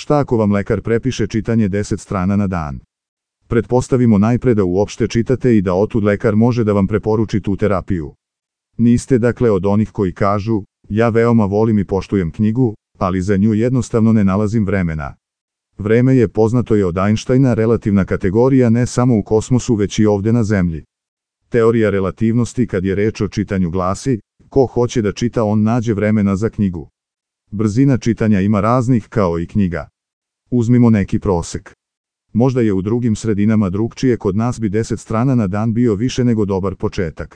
Šta ako vam lekar prepiše čitanje 10 strana na dan? Pretpostavimo najpre da uopšte čitate i da otud lekar može da vam preporuči tu terapiju. Niste dakle od onih koji kažu, ja veoma volim i poštujem knjigu, ali za nju jednostavno ne nalazim vremena. Vreme je, poznato je od Einsteina, relativna kategorija ne samo u kosmosu već i ovde na Zemlji. Teorija relativnosti kad je reč o čitanju glasi, ko hoće da čita on nađe vremena za knjigu. Brzina čitanja ima raznih kao i knjiga. Uzmimo neki prosek. Možda je u drugim sredinama drugčije, kod nas bi 10 strana na dan bio više nego dobar početak.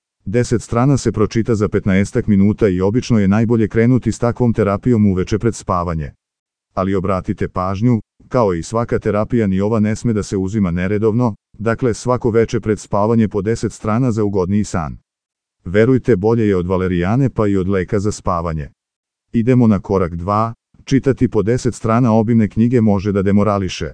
10 strana se pročita za 15 minuta i obično je najbolje krenuti s takvom terapijom uveče pred spavanje. Ali obratite pažnju, kao i svaka terapija ni ova ne sme da se uzima neredovno, dakle svako veče pred spavanje po 10 strana za ugodniji san. Verujte, bolje je od valerijane pa i od leka za spavanje. Idemo na korak 2, čitati po 10 strana obimne knjige može da demorališe.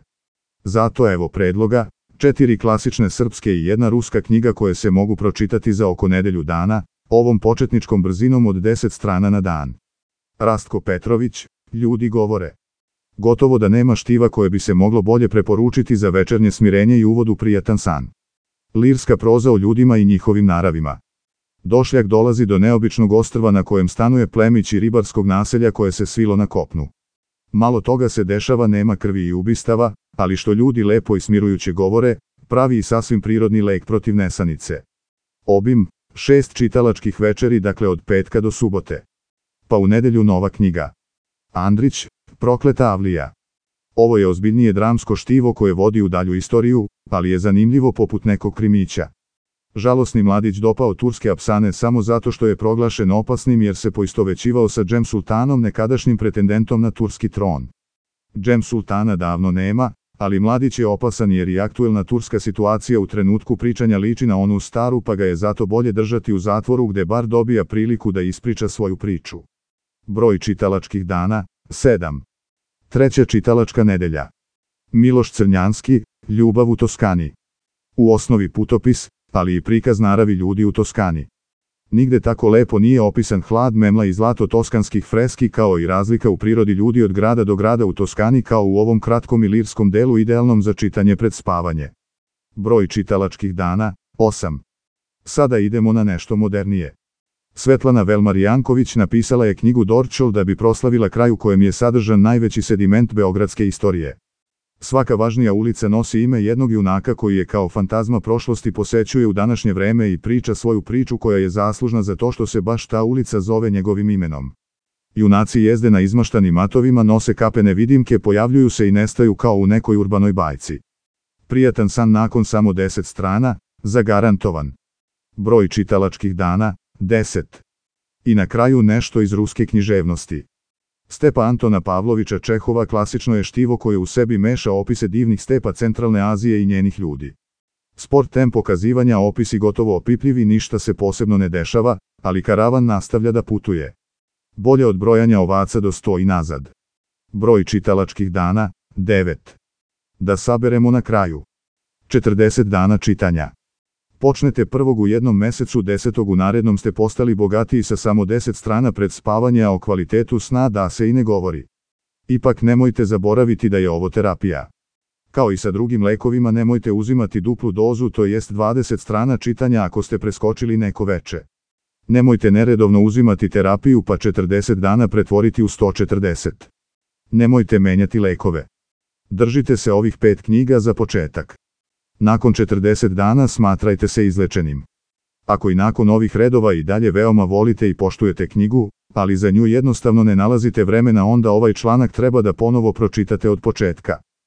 Zato evo predloga, 4 klasične srpske i 1 ruska knjiga koje se mogu pročitati za oko nedelju dana, ovom početničkom brzinom od 10 strana na dan. Rastko Petrović, Ljudi govore. Gotovo da nema štiva koje bi se moglo bolje preporučiti za večernje smirenje i uvod u prijatan san. Lirska proza o ljudima i njihovim naravima. Došljak dolazi do neobičnog ostrva na kojem stanuje plemić i ribarskog naselja koje se svilo na kopnu. Malo toga se dešava, nema krvi i ubistava, ali što ljudi lepo i smirujuće govore, pravi i sasvim prirodni lek protiv nesanice. Obim, 6 čitalačkih večeri, dakle od petka do subote. Pa u nedelju nova knjiga. Andrić, Prokleta avlija. Ovo je ozbiljnije dramsko štivo koje vodi u dalju istoriju, ali je zanimljivo poput nekog krimića. Žalosni mladić dopao turske apsane samo zato što je proglašen opasnim jer se poistovećivao sa Džem Sultanom, nekadašnjim pretendentom na turski tron. Džem Sultana davno nema, ali mladić je opasan jer i aktuelna turska situacija u trenutku pričanja liči na onu staru, pa ga je zato bolje držati u zatvoru gde bar dobija priliku da ispriča svoju priču. Broj čitalačkih dana, 7. Treća čitalačka nedelja. Miloš Crnjanski, Ljubav u Toskani. U osnovi putopis, ali i prikaz naravi ljudi u Toskani. Nigde tako lepo nije opisan hlad, memla i zlato toskanskih freski kao i razlika u prirodi ljudi od grada do grada u Toskani kao u ovom kratkom ilirskom delu idealnom za čitanje pred spavanje. Broj čitalačkih dana, 8. Sada idemo na nešto modernije. Svetlana Velmar Janković napisala je knjigu Dorćol da bi proslavila kraj u kojem je sadržan najveći sediment beogradske istorije. Svaka važnija ulica nosi ime jednog junaka koji je kao fantazma prošlosti posećuje u današnje vreme i priča svoju priču koja je zaslužna za to što se baš ta ulica zove njegovim imenom. Junaci jezde na izmaštanim matovima, nose kape nevidimke, pojavljuju se i nestaju kao u nekoj urbanoj bajci. Prijatan san nakon samo 10 strana, zagarantovan. Broj čitalačkih dana, 10. I na kraju nešto iz ruske književnosti. Stepa Antona Pavlovića Čehova klasično je štivo koje u sebi meša opise divnih stepa centralne Azije i njenih ljudi. Sport tempo kazivanja, opisi gotovo opipljivi, ništa se posebno ne dešava, ali karavan nastavlja da putuje. Bolje od brojanja ovaca do 100 i nazad. Broj čitalačkih dana, 9. Da saberemo na kraju. 40 dana čitanja. Počnete prvog u jednom mesecu, 10. u narednom ste postali bogatiji sa samo 10 strana pred spavanje, a o kvalitetu sna da se i ne govori. Ipak nemojte zaboraviti da je ovo terapija. Kao i sa drugim lekovima, nemojte uzimati duplu dozu, to jest 20 strana čitanja ako ste preskočili neko veče. Nemojte neredovno uzimati terapiju pa 40 dana pretvoriti u 140. Nemojte menjati lekove. Držite se ovih 5 knjiga za početak. Nakon 40 dana smatrajte se izlečenim. Ako i nakon ovih redova i dalje veoma volite i poštujete knjigu, ali za nju jednostavno ne nalazite vremena, onda ovaj članak treba da ponovo pročitate od početka.